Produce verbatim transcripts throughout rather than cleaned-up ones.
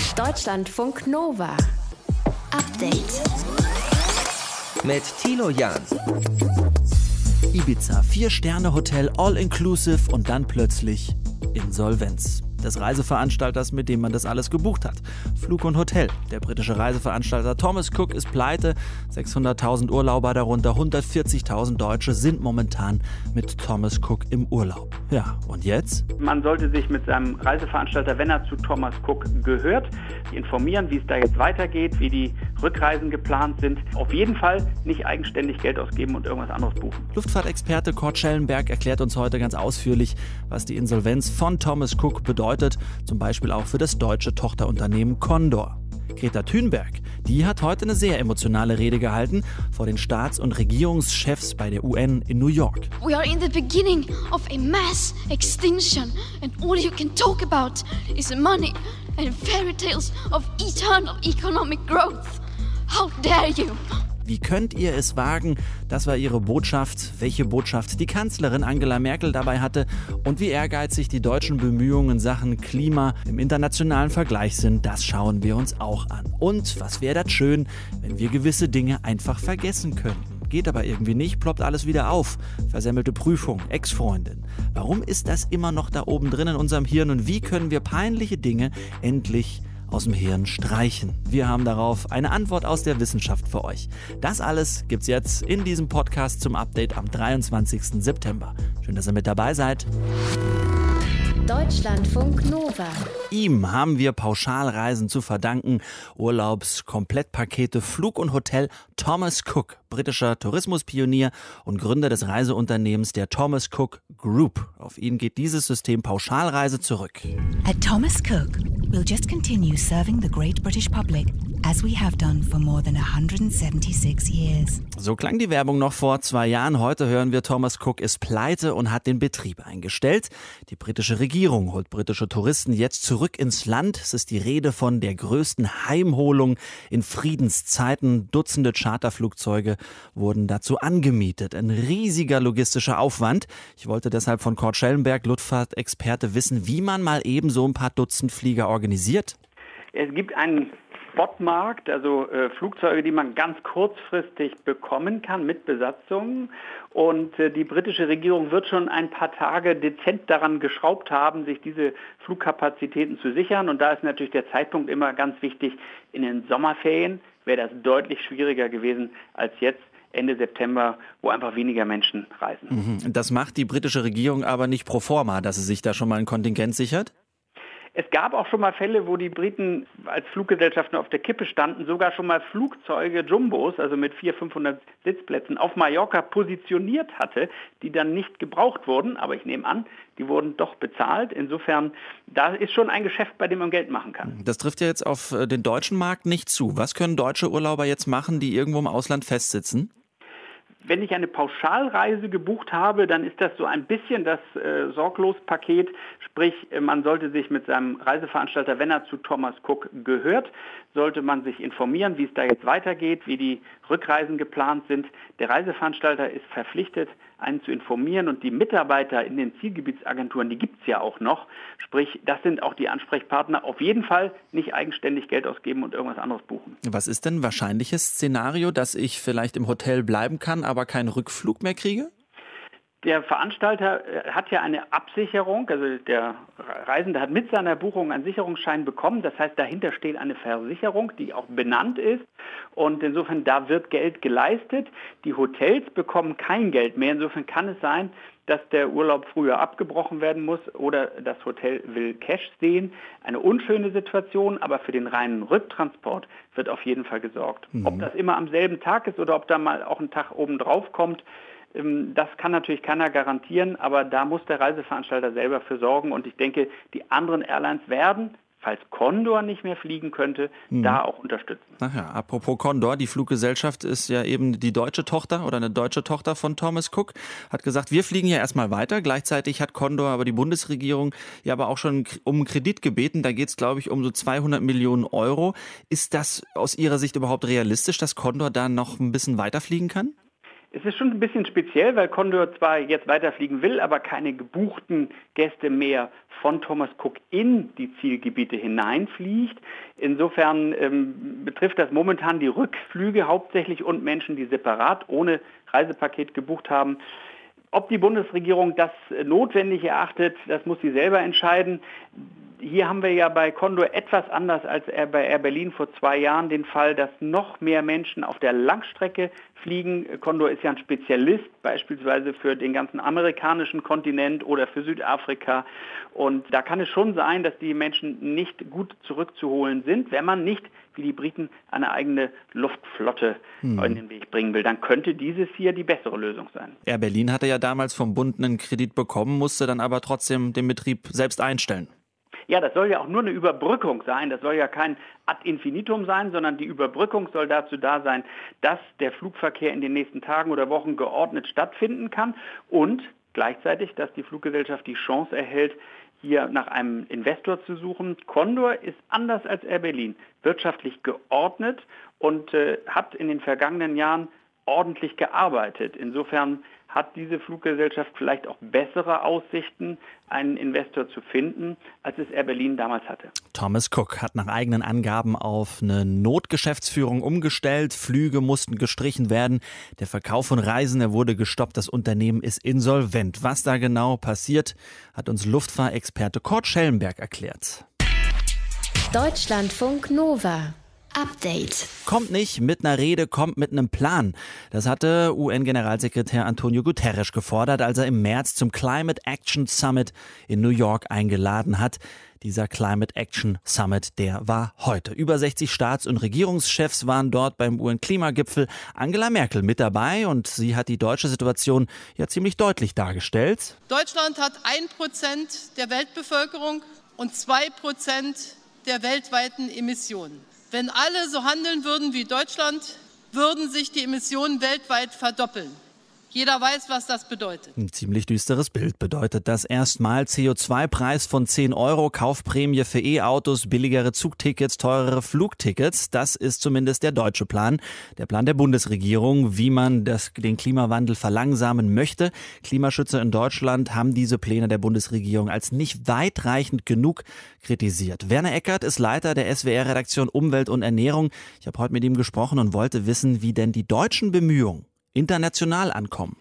Deutschlandfunk Nova. Update. Mit Thilo Jahn. Ibiza, Vier-Sterne-Hotel, all-inclusive und dann plötzlich Insolvenz des Reiseveranstalters, mit dem man das alles gebucht hat. Flug und Hotel. Der britische Reiseveranstalter Thomas Cook ist pleite. sechshunderttausend Urlauber, darunter hundertvierzigtausend Deutsche, sind momentan mit Thomas Cook im Urlaub. Ja, und jetzt? Man sollte sich mit seinem Reiseveranstalter, wenn er zu Thomas Cook gehört, informieren, wie es da jetzt weitergeht, wie die Rückreisen geplant sind. Auf jeden Fall nicht eigenständig Geld ausgeben und irgendwas anderes buchen. Luftfahrtexperte Kurt Schellenberg erklärt uns heute ganz ausführlich, was die Insolvenz von Thomas Cook bedeutet. Zum Beispiel auch für das deutsche Tochterunternehmen Condor. Greta Thunberg, die hat heute eine sehr emotionale Rede gehalten vor den Staats- und Regierungschefs bei der U N in New York. We are in the beginning of a mass extinction and all you can talk about is money and fairy tales of eternal economic growth. How dare you? Wie könnt ihr es wagen? Das war ihre Botschaft. Welche Botschaft die Kanzlerin Angela Merkel dabei hatte und wie ehrgeizig die deutschen Bemühungen in Sachen Klima im internationalen Vergleich sind, das schauen wir uns auch an. Und was wäre das schön, wenn wir gewisse Dinge einfach vergessen könnten? Geht aber irgendwie nicht, ploppt alles wieder auf. Versemmelte Prüfung, Ex-Freundin. Warum ist das immer noch da oben drin in unserem Hirn und wie können wir peinliche Dinge endlich aus dem Hirn streichen? Wir haben darauf eine Antwort aus der Wissenschaft für euch. Das alles gibt's jetzt in diesem Podcast zum Update am dreiundzwanzigsten September. Schön, dass ihr mit dabei seid. Deutschlandfunk Nova. Ihm haben wir Pauschalreisen zu verdanken. Urlaubskomplettpakete, Flug und Hotel. Thomas Cook, britischer Tourismuspionier und Gründer des Reiseunternehmens der Thomas Cook Group. Auf ihn geht dieses System Pauschalreise zurück. At Thomas Cook, we'll just continue serving the great British public as we have done for more than one hundred seventy-six years. So klang die Werbung noch vor zwei Jahren. Heute hören wir, Thomas Cook ist pleite und hat den Betrieb eingestellt. Die britische Regierung holt britische Touristen jetzt zurück ins Land. Es ist die Rede von der größten Heimholung in Friedenszeiten. Dutzende Charterflugzeuge wurden dazu angemietet. Ein riesiger logistischer Aufwand. Ich wollte deshalb von Kurt Schellenberg, Luftfahrtexperte, wissen, wie man mal eben so ein paar Dutzend Flieger organisiert. Es gibt einen Spotmarkt, also äh, Flugzeuge, die man ganz kurzfristig bekommen kann mit Besatzungen. Und äh, die britische Regierung wird schon ein paar Tage dezent daran geschraubt haben, sich diese Flugkapazitäten zu sichern. Und da ist natürlich der Zeitpunkt immer ganz wichtig. In den Sommerferien wäre das deutlich schwieriger gewesen als jetzt. Ende September, wo einfach weniger Menschen reisen. Das macht die britische Regierung aber nicht pro forma, dass sie sich da schon mal ein Kontingent sichert? Es gab auch schon mal Fälle, wo die Briten als Fluggesellschaften auf der Kippe standen, sogar schon mal Flugzeuge, Jumbos, also mit vierhundert, fünfhundert Sitzplätzen, auf Mallorca positioniert hatte, die dann nicht gebraucht wurden. Aber ich nehme an, die wurden doch bezahlt. Insofern, da ist schon ein Geschäft, bei dem man Geld machen kann. Das trifft ja jetzt auf den deutschen Markt nicht zu. Was können deutsche Urlauber jetzt machen, die irgendwo im Ausland festsitzen? Wenn ich eine Pauschalreise gebucht habe, dann ist das so ein bisschen das äh, Sorglos-Paket. Sprich, man sollte sich mit seinem Reiseveranstalter, wenn er zu Thomas Cook gehört, sollte man sich informieren, wie es da jetzt weitergeht, wie die Rückreisen geplant sind. Der Reiseveranstalter ist verpflichtet, einen zu informieren und die Mitarbeiter in den Zielgebietsagenturen, die gibt es ja auch noch. Sprich, das sind auch die Ansprechpartner. Auf jeden Fall nicht eigenständig Geld ausgeben und irgendwas anderes buchen. Was ist denn ein wahrscheinliches Szenario, dass ich vielleicht im Hotel bleiben kann, aber keinen Rückflug mehr kriege? Der Veranstalter hat ja eine Absicherung, also der Reisende hat mit seiner Buchung einen Sicherungsschein bekommen. Das heißt, dahinter steht eine Versicherung, die auch benannt ist. Und insofern, da wird Geld geleistet. Die Hotels bekommen kein Geld mehr. Insofern kann es sein, dass der Urlaub früher abgebrochen werden muss oder das Hotel will Cash sehen. Eine unschöne Situation, aber für den reinen Rücktransport wird auf jeden Fall gesorgt. Mhm. Ob das immer am selben Tag ist oder ob da mal auch ein Tag oben drauf kommt, das kann natürlich keiner garantieren, aber da muss der Reiseveranstalter selber für sorgen. Und ich denke, die anderen Airlines werden, falls Condor nicht mehr fliegen könnte, mhm. da auch unterstützen. Ach ja, apropos Condor, die Fluggesellschaft ist ja eben die deutsche Tochter oder eine deutsche Tochter von Thomas Cook, hat gesagt, wir fliegen ja erstmal weiter. Gleichzeitig hat Condor aber die Bundesregierung ja aber auch schon um einen Kredit gebeten. Da geht es, glaube ich, um so zweihundert Millionen Euro. Ist das aus Ihrer Sicht überhaupt realistisch, dass Condor da noch ein bisschen weiter fliegen kann? Es ist schon ein bisschen speziell, weil Condor zwar jetzt weiterfliegen will, aber keine gebuchten Gäste mehr von Thomas Cook in die Zielgebiete hineinfliegt. Insofern ähm, betrifft das momentan die Rückflüge hauptsächlich und Menschen, die separat ohne Reisepaket gebucht haben. Ob die Bundesregierung das notwendig erachtet, das muss sie selber entscheiden. Hier haben wir ja bei Condor etwas anders als bei Air Berlin vor zwei Jahren den Fall, dass noch mehr Menschen auf der Langstrecke fliegen. Condor ist ja ein Spezialist beispielsweise für den ganzen amerikanischen Kontinent oder für Südafrika. Und da kann es schon sein, dass die Menschen nicht gut zurückzuholen sind, wenn man nicht, wie die Briten, eine eigene Luftflotte hm. in den Weg bringen will. Dann könnte dieses hier die bessere Lösung sein. Air Berlin hatte ja damals vom Bund einen Kredit bekommen, musste dann aber trotzdem den Betrieb selbst einstellen. Ja, das soll ja auch nur eine Überbrückung sein. Das soll ja kein Ad infinitum sein, sondern die Überbrückung soll dazu da sein, dass der Flugverkehr in den nächsten Tagen oder Wochen geordnet stattfinden kann und gleichzeitig, dass die Fluggesellschaft die Chance erhält, hier nach einem Investor zu suchen. Condor ist anders als Air Berlin wirtschaftlich geordnet und äh, hat in den vergangenen Jahren ordentlich gearbeitet. Insofern hat diese Fluggesellschaft vielleicht auch bessere Aussichten, einen Investor zu finden, als es Air Berlin damals hatte. Thomas Cook hat nach eigenen Angaben auf eine Notgeschäftsführung umgestellt. Flüge mussten gestrichen werden. Der Verkauf von Reisen, der wurde gestoppt. Das Unternehmen ist insolvent. Was da genau passiert, hat uns Luftfahrexperte Kurt Schellenberg erklärt. Deutschlandfunk Nova. Update. Kommt nicht mit einer Rede, kommt mit einem Plan. Das hatte U N-Generalsekretär Antonio Guterres gefordert, als er im März zum Climate Action Summit in New York eingeladen hat. Dieser Climate Action Summit, der war heute. Über sechzig Staats- und Regierungschefs waren dort beim U N-Klimagipfel. Angela Merkel mit dabei und sie hat die deutsche Situation ja ziemlich deutlich dargestellt. Deutschland hat ein Prozent der Weltbevölkerung und zwei Prozent der weltweiten Emissionen. Wenn alle so handeln würden wie Deutschland, würden sich die Emissionen weltweit verdoppeln. Jeder weiß, was das bedeutet. Ein ziemlich düsteres Bild bedeutet das erstmal. C O zwei Preis von zehn Euro, Kaufprämie für E-Autos, billigere Zugtickets, teurere Flugtickets. Das ist zumindest der deutsche Plan. Der Plan der Bundesregierung, wie man das, den Klimawandel verlangsamen möchte. Klimaschützer in Deutschland haben diese Pläne der Bundesregierung als nicht weitreichend genug kritisiert. Werner Eckert ist Leiter der S W R-Redaktion Umwelt und Ernährung. Ich habe heute mit ihm gesprochen und wollte wissen, wie denn die deutschen Bemühungen international ankommen.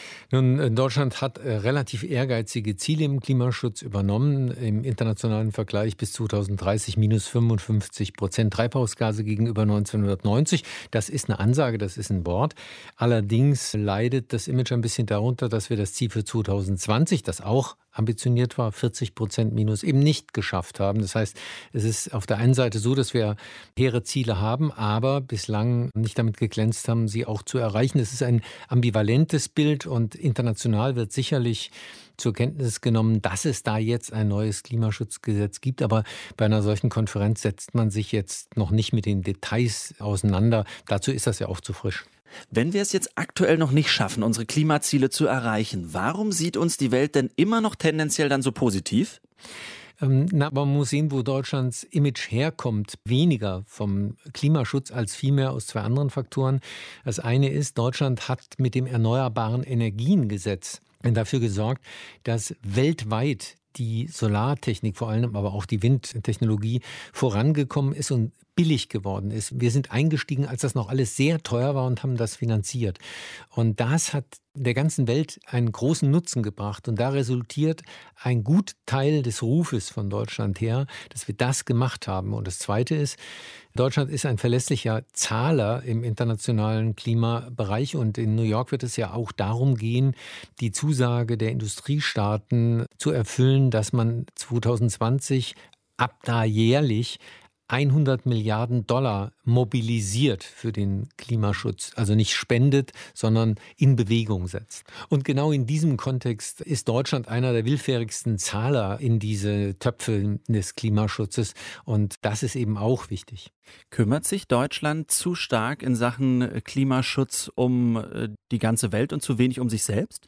Nun, Deutschland hat äh, relativ ehrgeizige Ziele im Klimaschutz übernommen. Im internationalen Vergleich bis zweitausenddreißig minus fünfundfünfzig Prozent Treibhausgase gegenüber neunzehnhundertneunzig. Das ist eine Ansage, das ist ein Wort. Allerdings leidet das Image ein bisschen darunter, dass wir das Ziel für zweitausendzwanzig, das auch ambitioniert war, vierzig Prozent minus, eben nicht geschafft haben. Das heißt, es ist auf der einen Seite so, dass wir hehre Ziele haben, aber bislang nicht damit geglänzt haben, sie auch zu erreichen. Es ist ein ambivalentes Bild und international wird sicherlich zur Kenntnis genommen, dass es da jetzt ein neues Klimaschutzgesetz gibt. Aber bei einer solchen Konferenz setzt man sich jetzt noch nicht mit den Details auseinander. Dazu ist das ja auch zu frisch. Wenn wir es jetzt aktuell noch nicht schaffen, unsere Klimaziele zu erreichen, warum sieht uns die Welt denn immer noch tendenziell dann so positiv? Ähm, na, aber man muss sehen, wo Deutschlands Image herkommt. Weniger vom Klimaschutz als vielmehr aus zwei anderen Faktoren. Das eine ist, Deutschland hat mit dem Erneuerbaren Energiengesetz dafür gesorgt, dass weltweit die Solartechnik, vor allem aber auch die Windtechnologie vorangekommen ist und billig geworden ist. Wir sind eingestiegen, als das noch alles sehr teuer war und haben das finanziert. Und das hat der ganzen Welt einen großen Nutzen gebracht. Und da resultiert ein gut Teil des Rufes von Deutschland her, dass wir das gemacht haben. Und das Zweite ist, Deutschland ist ein verlässlicher Zahler im internationalen Klimabereich. Und in New York wird es ja auch darum gehen, die Zusage der Industriestaaten zu erfüllen, dass man zweitausendzwanzig ab da jährlich hundert Milliarden Dollar mobilisiert für den Klimaschutz. Also nicht spendet, sondern in Bewegung setzt. Und genau in diesem Kontext ist Deutschland einer der willfährigsten Zahler in diese Töpfe des Klimaschutzes. Und das ist eben auch wichtig. Kümmert sich Deutschland zu stark in Sachen Klimaschutz um die ganze Welt und zu wenig um sich selbst?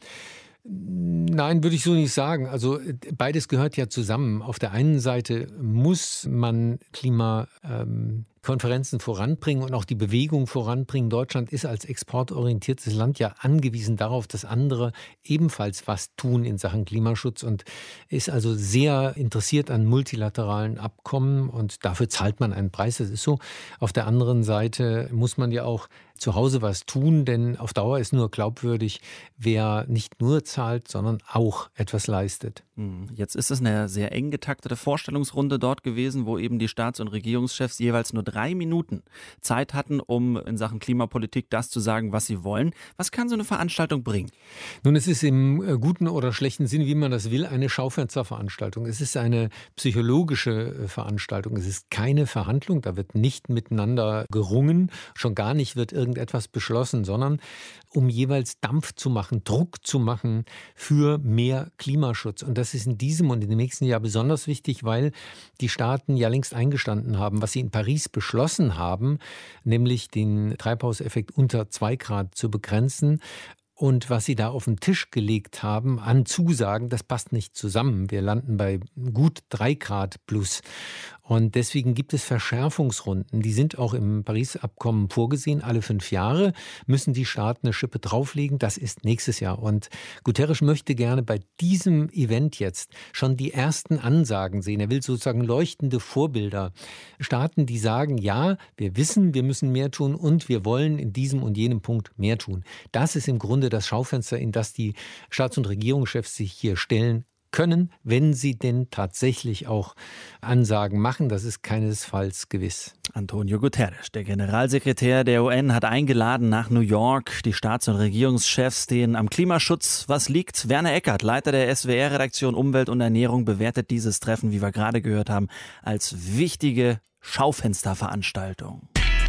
Nein, würde ich so nicht sagen. Also beides gehört ja zusammen. Auf der einen Seite muss man Klimaziele Konferenzen voranbringen und auch die Bewegung voranbringen. Deutschland ist als exportorientiertes Land ja angewiesen darauf, dass andere ebenfalls was tun in Sachen Klimaschutz und ist also sehr interessiert an multilateralen Abkommen und dafür zahlt man einen Preis. Das ist so. Auf der anderen Seite muss man ja auch zu Hause was tun, denn auf Dauer ist nur glaubwürdig, wer nicht nur zahlt, sondern auch etwas leistet. Jetzt ist es eine sehr eng getaktete Vorstellungsrunde dort gewesen, wo eben die Staats- und Regierungschefs jeweils nur drei Minuten Zeit hatten, um in Sachen Klimapolitik das zu sagen, was sie wollen. Was kann so eine Veranstaltung bringen? Nun, es ist im guten oder schlechten Sinn, wie man das will, eine Schaufensterveranstaltung. Es ist eine psychologische Veranstaltung. Es ist keine Verhandlung, da wird nicht miteinander gerungen, schon gar nicht wird irgendetwas beschlossen, sondern um jeweils Dampf zu machen, Druck zu machen für mehr Klimaschutz. Und das ist in diesem und in dem nächsten Jahr besonders wichtig, weil die Staaten ja längst eingestanden haben, was sie in Paris beschlossen haben, nämlich den Treibhauseffekt unter zwei Grad zu begrenzen. Und was sie da auf den Tisch gelegt haben an Zusagen, das passt nicht zusammen. Wir landen bei gut drei Grad plus. Und deswegen gibt es Verschärfungsrunden. Die sind auch im Paris-Abkommen vorgesehen. Alle fünf Jahre müssen die Staaten eine Schippe drauflegen. Das ist nächstes Jahr. Und Guterres möchte gerne bei diesem Event jetzt schon die ersten Ansagen sehen. Er will sozusagen leuchtende Vorbilder. Staaten, die sagen, ja, wir wissen, wir müssen mehr tun und wir wollen in diesem und jenem Punkt mehr tun. Das ist im Grunde das Schaufenster, in das die Staats- und Regierungschefs sich hier stellen können, wenn sie denn tatsächlich auch Ansagen machen. Das ist keinesfalls gewiss. Antonio Guterres, der Generalsekretär der U N, hat eingeladen nach New York die Staats- und Regierungschefs, denen am Klimaschutz was liegt. Werner Eckert, Leiter der S W R-Redaktion Umwelt und Ernährung, bewertet dieses Treffen, wie wir gerade gehört haben, als wichtige Schaufensterveranstaltung.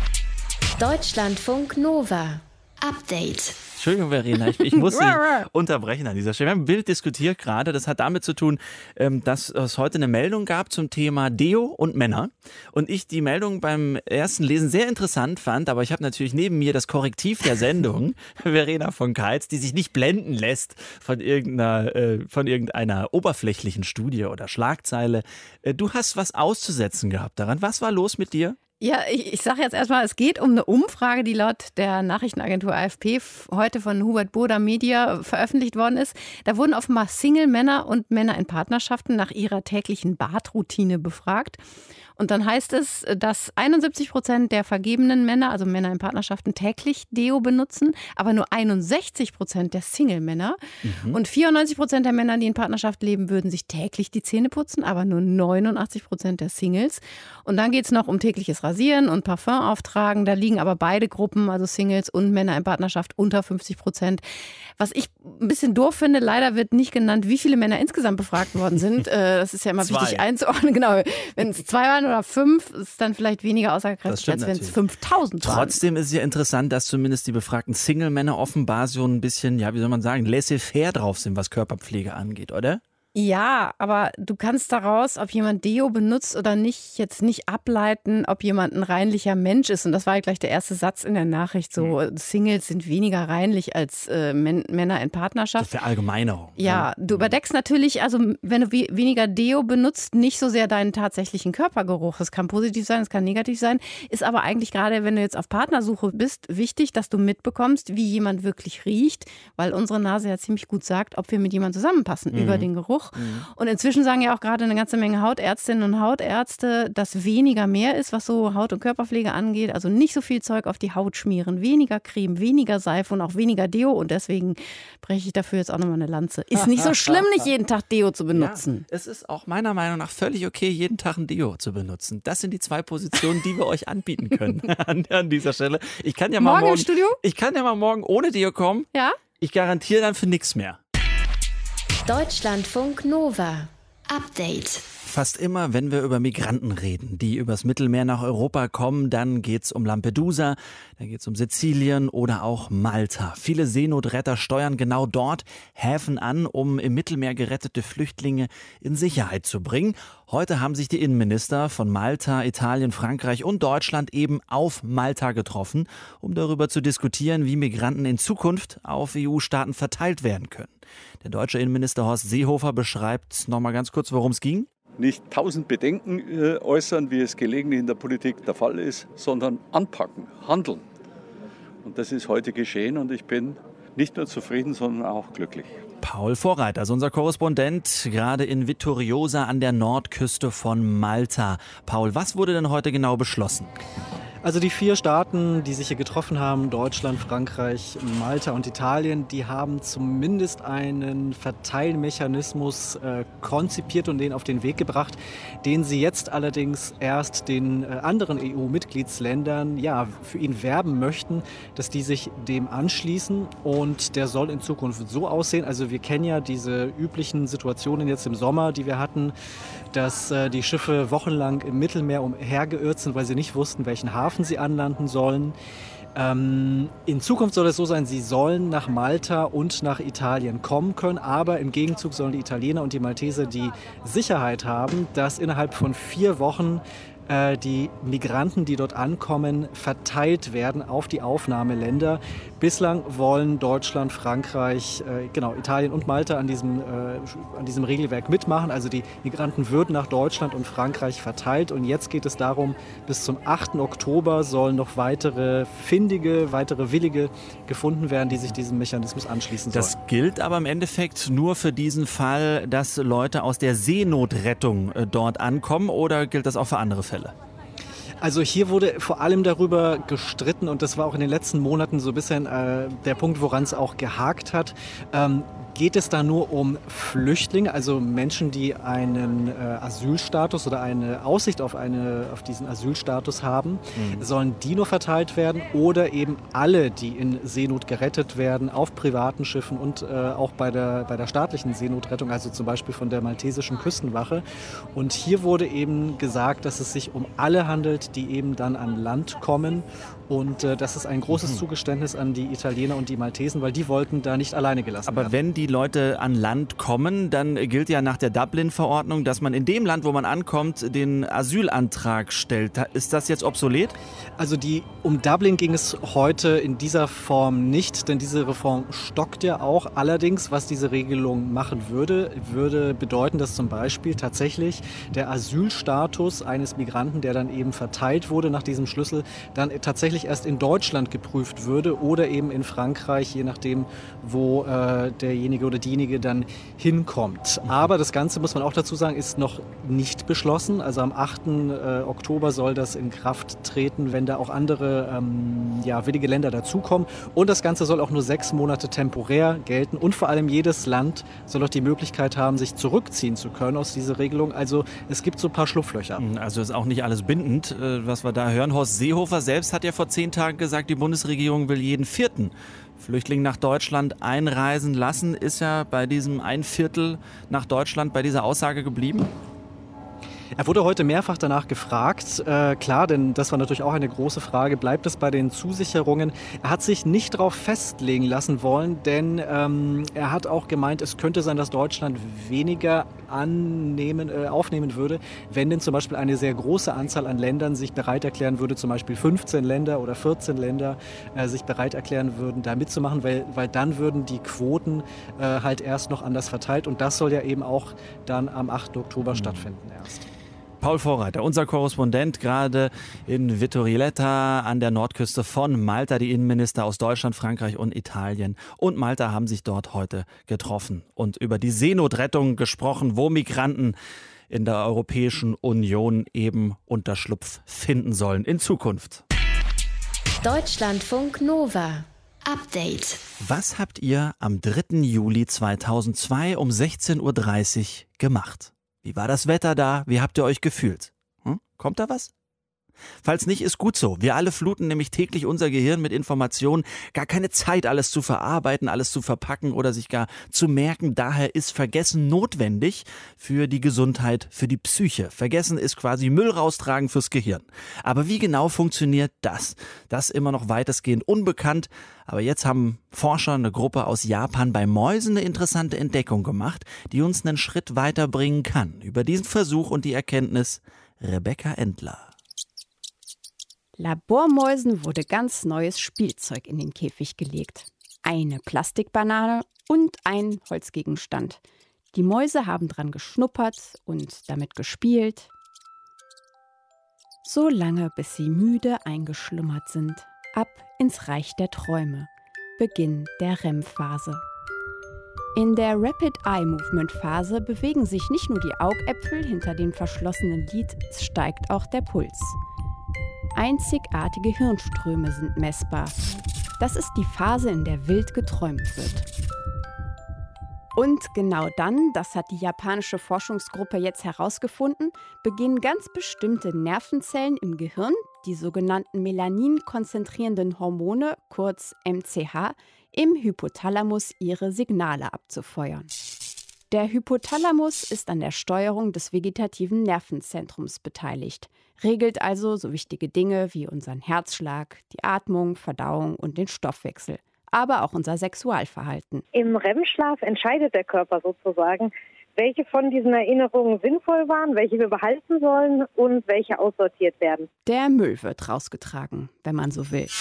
Deutschlandfunk Nova. Update. Entschuldigung, Verena, ich, ich muss Sie unterbrechen an dieser Stelle. Wir haben ein Bild diskutiert gerade. Das hat damit zu tun, dass es heute eine Meldung gab zum Thema Deo und Männer. Und ich die Meldung beim ersten Lesen sehr interessant fand. Aber ich habe natürlich neben mir das Korrektiv der Sendung, Verena von Keitz, die sich nicht blenden lässt von irgendeiner, äh, von irgendeiner oberflächlichen Studie oder Schlagzeile. Äh, du hast was auszusetzen gehabt daran. Was war los mit dir? Ja, ich, ich sage jetzt erstmal, es geht um eine Umfrage, die laut der Nachrichtenagentur A F P heute von Hubert Boda Media veröffentlicht worden ist. Da wurden offenbar Single-Männer und Männer in Partnerschaften nach ihrer täglichen Badroutine befragt. Und dann heißt es, dass einundsiebzig Prozent der vergebenen Männer, also Männer in Partnerschaften, täglich Deo benutzen, aber nur einundsechzig Prozent der Single-Männer. Mhm. Und vierundneunzig Prozent der Männer, die in Partnerschaft leben, würden sich täglich die Zähne putzen, aber nur neunundachtzig Prozent der Singles. Und dann geht es noch um tägliches Rasieren und Parfum auftragen. Da liegen aber beide Gruppen, also Singles und Männer in Partnerschaft, unter fünfzig Prozent. Was ich ein bisschen doof finde, leider wird nicht genannt, wie viele Männer insgesamt befragt worden sind. Das ist ja immer zwei. wichtig einzuordnen. Genau, wenn es zwei waren oder fünf, ist dann vielleicht weniger aussagekräftig, als wenn es fünftausend waren. Trotzdem ist es ja interessant, dass zumindest die befragten Single-Männer offenbar so ein bisschen, ja, wie soll man sagen, laissez-faire drauf sind, was Körperpflege angeht, oder? Ja, aber du kannst daraus, ob jemand Deo benutzt oder nicht, jetzt nicht ableiten, ob jemand ein reinlicher Mensch ist. Und das war ja gleich der erste Satz in der Nachricht. So, mhm. Singles sind weniger reinlich als äh, Men- Männer in Partnerschaft. Das ist Verallgemeinerung. Ja, du überdeckst natürlich, also wenn du we- weniger Deo benutzt, nicht so sehr deinen tatsächlichen Körpergeruch. Das kann positiv sein, es kann negativ sein. Ist aber eigentlich gerade, wenn du jetzt auf Partnersuche bist, wichtig, dass du mitbekommst, wie jemand wirklich riecht. Weil unsere Nase ja ziemlich gut sagt, ob wir mit jemandem zusammenpassen, mhm. über den Geruch. Mhm. Und inzwischen sagen ja auch gerade eine ganze Menge Hautärztinnen und Hautärzte, dass weniger mehr ist, was so Haut- und Körperpflege angeht. Also nicht so viel Zeug auf die Haut schmieren, weniger Creme, weniger Seife und auch weniger Deo. Und deswegen breche ich dafür jetzt auch nochmal eine Lanze. Ist nicht so schlimm, nicht jeden Tag Deo zu benutzen. Ja, es ist auch meiner Meinung nach völlig okay, jeden Tag ein Deo zu benutzen. Das sind die zwei Positionen, die wir euch anbieten können an, an dieser Stelle. Ich kann ja mal morgen, morgen im Studio? Ich kann ja mal morgen ohne Deo kommen. Ja? Ich garantiere dann für nichts mehr. Deutschlandfunk Nova. Update. Fast immer, wenn wir über Migranten reden, die übers Mittelmeer nach Europa kommen, dann geht's um Lampedusa, dann geht's um Sizilien oder auch Malta. Viele Seenotretter steuern genau dort Häfen an, um im Mittelmeer gerettete Flüchtlinge in Sicherheit zu bringen. Heute haben sich die Innenminister von Malta, Italien, Frankreich und Deutschland eben auf Malta getroffen, um darüber zu diskutieren, wie Migranten in Zukunft auf E U-Staaten verteilt werden können. Der deutsche Innenminister Horst Seehofer beschreibt noch mal ganz kurz, worum es ging. nicht tausend Bedenken äh, äußern, wie es gelegentlich in der Politik der Fall ist, sondern anpacken, handeln. Und das ist heute geschehen und ich bin nicht nur zufrieden, sondern auch glücklich. Paul Vorreiter, also unser Korrespondent, gerade in Vittoriosa an der Nordküste von Malta. Paul, was wurde denn heute genau beschlossen? Also die vier Staaten, die sich hier getroffen haben, Deutschland, Frankreich, Malta und Italien, die haben zumindest einen Verteilmechanismus äh, konzipiert und den auf den Weg gebracht, den sie jetzt allerdings erst den äh, anderen E U-Mitgliedsländern ja, für ihn werben möchten, dass die sich dem anschließen. Und der soll in Zukunft so aussehen, also wir kennen ja diese üblichen Situationen jetzt im Sommer, die wir hatten, dass äh, die Schiffe wochenlang im Mittelmeer umhergeirrt sind, weil sie nicht wussten, welchen Hafen sie anlanden sollen. Ähm, in Zukunft soll es so sein, sie sollen nach Malta und nach Italien kommen können, aber im Gegenzug sollen die Italiener und die Malteser die Sicherheit haben, dass innerhalb von vier Wochen äh, die Migranten, die dort ankommen, verteilt werden auf die Aufnahmeländer. Bislang wollen Deutschland, Frankreich, äh, genau, Italien und Malta an diesem, äh, an diesem Regelwerk mitmachen. Also die Migranten würden nach Deutschland und Frankreich verteilt. Und jetzt geht es darum, bis zum achten Oktober sollen noch weitere Findige, weitere Willige gefunden werden, die sich diesem Mechanismus anschließen sollen. Das gilt aber im Endeffekt nur für diesen Fall, dass Leute aus der Seenotrettung äh, dort ankommen, oder gilt das auch für andere Fälle? Also hier wurde vor allem darüber gestritten, und das war auch in den letzten Monaten so ein bisschen äh, der Punkt, woran es auch gehakt hat. Ähm, geht es da nur um Flüchtlinge, also Menschen, die einen äh, Asylstatus oder eine Aussicht auf, eine, auf diesen Asylstatus haben? Mhm. Sollen die nur verteilt werden, oder eben alle, die in Seenot gerettet werden, auf privaten Schiffen und äh, auch bei der, bei der staatlichen Seenotrettung, also zum Beispiel von der maltesischen Küstenwache? Und hier wurde eben gesagt, dass es sich um alle handelt, die eben dann an Land kommen. Und äh, das ist ein großes mhm. Zugeständnis an die Italiener und die Maltesen, weil die wollten da nicht alleine gelassen Aber werden. Aber wenn die Leute an Land kommen, dann gilt ja nach der Dublin-Verordnung, dass man in dem Land, wo man ankommt, den Asylantrag stellt. Ist das jetzt obsolet? Also die, um Dublin ging es heute in dieser Form nicht, denn diese Reform stockt ja auch. Allerdings, was diese Regelung machen würde, würde bedeuten, dass zum Beispiel tatsächlich der Asylstatus eines Migranten, der dann eben verteilt wurde nach diesem Schlüssel, dann tatsächlich erst in Deutschland geprüft würde oder eben in Frankreich, je nachdem, wo äh, derjenige oder diejenige dann hinkommt. Aber das Ganze, muss man auch dazu sagen, ist noch nicht beschlossen. Also am achten Oktober soll das in Kraft treten, wenn da auch andere ähm, ja, willige Länder dazukommen. Und das Ganze soll auch nur sechs Monate temporär gelten. Und vor allem jedes Land soll auch die Möglichkeit haben, sich zurückziehen zu können aus dieser Regelung. Also es gibt so ein paar Schlupflöcher. Also ist auch nicht alles bindend, was wir da hören. Horst Seehofer selbst hat ja vor zehn Tagen gesagt, die Bundesregierung will jeden vierten Flüchtling nach Deutschland einreisen lassen. Ist ja bei diesem ein Viertel nach Deutschland bei dieser Aussage geblieben? Er wurde heute mehrfach danach gefragt. Äh, klar, denn das war natürlich auch eine große Frage. Bleibt es bei den Zusicherungen? Er hat sich nicht darauf festlegen lassen wollen, denn ähm, er hat auch gemeint, es könnte sein, dass Deutschland weniger annehmen, äh, aufnehmen würde, wenn denn zum Beispiel eine sehr große Anzahl an Ländern sich bereit erklären würde, zum Beispiel fünfzehn Länder oder vierzehn Länder äh, sich bereit erklären würden, da mitzumachen, weil, weil dann würden die Quoten äh, halt erst noch anders verteilt. Und das soll ja eben auch dann am achten Oktober mhm. stattfinden erst. Paul Vorreiter, unser Korrespondent, gerade in Vittorietta an der Nordküste von Malta. Die Innenminister aus Deutschland, Frankreich und Italien und Malta haben sich dort heute getroffen und über die Seenotrettung gesprochen, wo Migranten in der Europäischen Union eben Unterschlupf finden sollen in Zukunft. Deutschlandfunk Nova. Update. Was habt ihr am dritten Juli zweitausendzwei um sechzehn Uhr dreißig gemacht? Wie war das Wetter da? Wie habt ihr euch gefühlt? Hm? Kommt da was? Falls nicht, ist gut so. Wir alle fluten nämlich täglich unser Gehirn mit Informationen. Gar keine Zeit, alles zu verarbeiten, alles zu verpacken oder sich gar zu merken. Daher ist Vergessen notwendig für die Gesundheit, für die Psyche. Vergessen ist quasi Müll raustragen fürs Gehirn. Aber wie genau funktioniert das? Das ist immer noch weitestgehend unbekannt. Aber jetzt haben Forscher, eine Gruppe aus Japan, bei Mäusen eine interessante Entdeckung gemacht, die uns einen Schritt weiterbringen kann. Über diesen Versuch und die Erkenntnis Rebecca Endler. Labormäusen wurde ganz neues Spielzeug in den Käfig gelegt. Eine Plastikbanane und ein Holzgegenstand. Die Mäuse haben dran geschnuppert und damit gespielt, so lange bis sie müde eingeschlummert sind. Ab ins Reich der Träume. Beginn der R E M-Phase. In der Rapid Eye Movement Phase bewegen sich nicht nur die Augäpfel hinter dem verschlossenen Lid, es steigt auch der Puls. Einzigartige Hirnströme sind messbar. Das ist die Phase, in der wild geträumt wird. Und genau dann, das hat die japanische Forschungsgruppe jetzt herausgefunden, beginnen ganz bestimmte Nervenzellen im Gehirn, die sogenannten Melanin-konzentrierenden Hormone, kurz M C H, im Hypothalamus ihre Signale abzufeuern. Der Hypothalamus ist an der Steuerung des vegetativen Nervenzentrums beteiligt, regelt also so wichtige Dinge wie unseren Herzschlag, die Atmung, Verdauung und den Stoffwechsel, aber auch unser Sexualverhalten. Im R E M-Schlaf entscheidet der Körper sozusagen, welche von diesen Erinnerungen sinnvoll waren, welche wir behalten sollen und welche aussortiert werden. Der Müll wird rausgetragen, wenn man so will.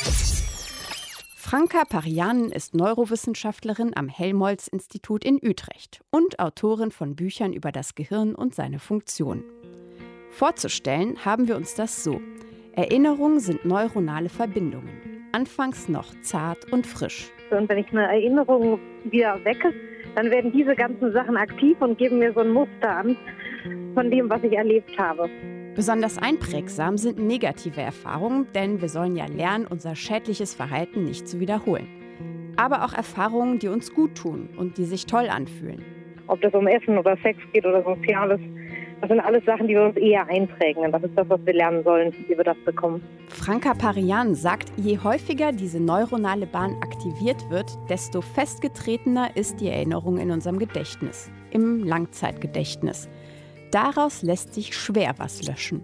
Franka Parianen ist Neurowissenschaftlerin am Helmholtz-Institut in Utrecht und Autorin von Büchern über das Gehirn und seine Funktion. Vorzustellen haben wir uns das so. Erinnerungen sind neuronale Verbindungen, anfangs noch zart und frisch. Und wenn ich eine Erinnerung wieder wecke, dann werden diese ganzen Sachen aktiv und geben mir so ein Muster an von dem, was ich erlebt habe. Besonders einprägsam sind negative Erfahrungen, denn wir sollen ja lernen, unser schädliches Verhalten nicht zu wiederholen. Aber auch Erfahrungen, die uns gut tun und die sich toll anfühlen. Ob das um Essen oder Sex geht oder Soziales, das sind alles Sachen, die wir uns eher einprägen. Und das ist das, was wir lernen sollen, wie wir das bekommen. Franka Parianen sagt, je häufiger diese neuronale Bahn aktiviert wird, desto festgetretener ist die Erinnerung in unserem Gedächtnis, im Langzeitgedächtnis. Daraus lässt sich schwer was löschen.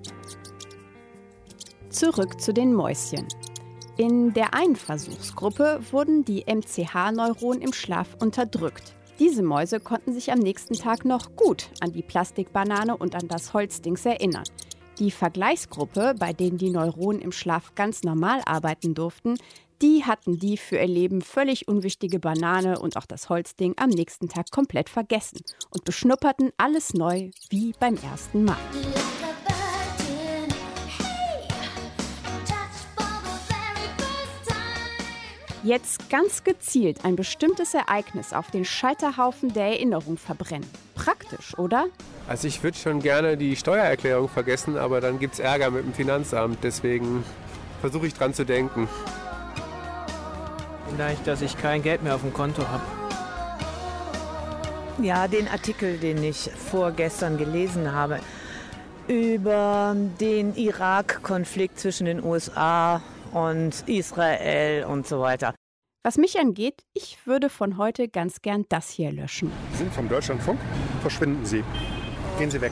Zurück zu den Mäuschen. In der einen Versuchsgruppe wurden die M C H-Neuronen im Schlaf unterdrückt. Diese Mäuse konnten sich am nächsten Tag noch gut an die Plastikbanane und an das Holzdings erinnern. Die Vergleichsgruppe, bei denen die Neuronen im Schlaf ganz normal arbeiten durften, die hatten die für ihr Leben völlig unwichtige Banane und auch das Holzding am nächsten Tag komplett vergessen und beschnupperten alles neu wie beim ersten Mal. Jetzt ganz gezielt ein bestimmtes Ereignis auf den Scheiterhaufen der Erinnerung verbrennen. Praktisch, oder? Also ich würde schon gerne die Steuererklärung vergessen, aber dann gibt es Ärger mit dem Finanzamt. Deswegen versuche ich dran zu denken. Vielleicht, dass ich kein Geld mehr auf dem Konto habe. Ja, den Artikel, den ich vorgestern gelesen habe, über den Irak-Konflikt zwischen den U S A und Israel und so weiter. Was mich angeht, ich würde von heute ganz gern das hier löschen. Sie sind vom Deutschlandfunk. Verschwinden Sie. Gehen Sie weg.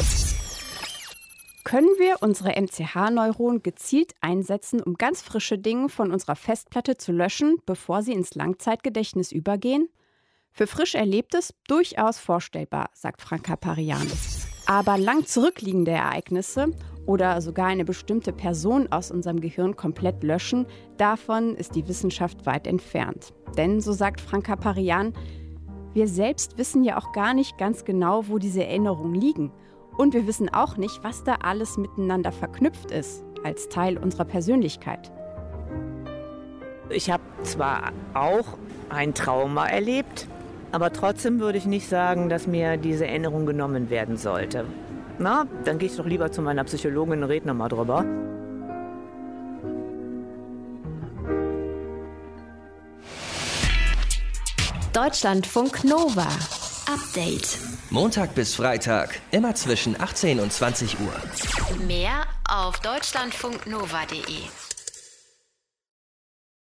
Können wir unsere M C H-Neuronen gezielt einsetzen, um ganz frische Dinge von unserer Festplatte zu löschen, bevor sie ins Langzeitgedächtnis übergehen? Für frisch Erlebtes durchaus vorstellbar, sagt Franka Parianen. Aber lang zurückliegende Ereignisse oder sogar eine bestimmte Person aus unserem Gehirn komplett löschen, davon ist die Wissenschaft weit entfernt. Denn, so sagt Franka Parianen, wir selbst wissen ja auch gar nicht ganz genau, wo diese Erinnerungen liegen. Und wir wissen auch nicht, was da alles miteinander verknüpft ist, als Teil unserer Persönlichkeit. Ich habe zwar auch ein Trauma erlebt, aber trotzdem würde ich nicht sagen, dass mir diese Erinnerung genommen werden sollte. Na, dann gehe ich doch lieber zu meiner Psychologin und rede noch mal drüber. Deutschlandfunk Nova. Update. Montag bis Freitag, immer zwischen achtzehn und zwanzig Uhr. Mehr auf deutschlandfunknova punkt de.